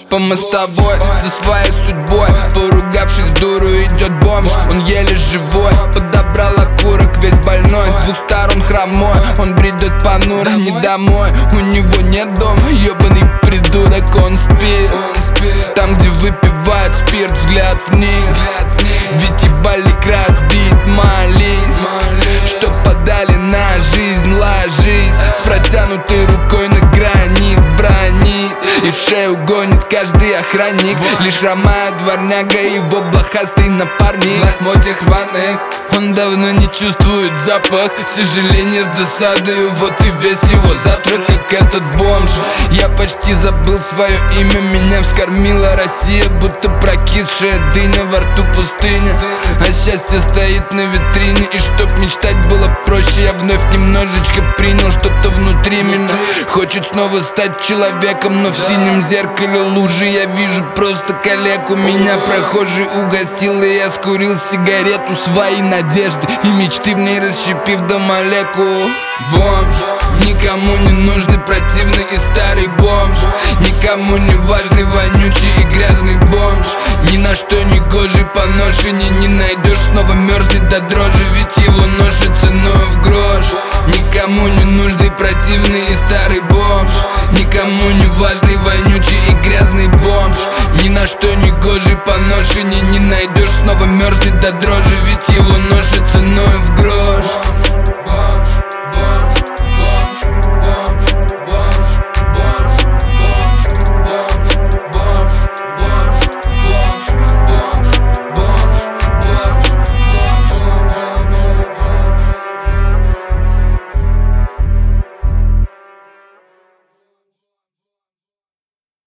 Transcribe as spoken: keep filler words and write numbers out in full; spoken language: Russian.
по мостовой со своей судьбой. Поругавшись, дуру идет бомж, он еле живой. Подобрал окурок, весь больной, с двух сторон хромой. Он бредет понуро, не домой, у него нет дома. Ёбаный придурок, он спит там, где выпивают спирт, взгляд вниз. Ведь ебалик разбит, молись, что подали на жизнь, ложись с протянутой рукой на гранит, бронит и в шею гонит каждый охранник. Лишь хромая дворняга, его блохастый напарник. В лохмотьях рваных он давно не чувствует запах. Сожаление с досадою, вот и весь его завтрак, как этот бомж. Я почти забыл свое имя, меня вскормила Россия, будто прокисшая дыня, во рту пустыня. А счастье стоит на витрине, и чтоб мечтать было проще, я вновь немножечко принял что-то внутри меня. Хочет снова стать человеком, но в синем зеркале лужи я вижу просто калеку. Меня прохожий угостил, и я скурил сигарету. Свои надежды и мечты в ней расщепив до молекул. Бомж, никому не нужный, противный и старый бомж. Никому не важный, вонючий и грязный бомж. Ни на что не гожий, поношенный не найдешь. Снова мерзнет до дрожи, ведь его ноша ценой в грош. Никому не нужный, противный и старый бомж. Никому не важный, вонючий и грязный бомж. Ни на что не гожий, поношенный не найдешь. Снова мерзнет до дрожи, ведь его ноша ценой в грош.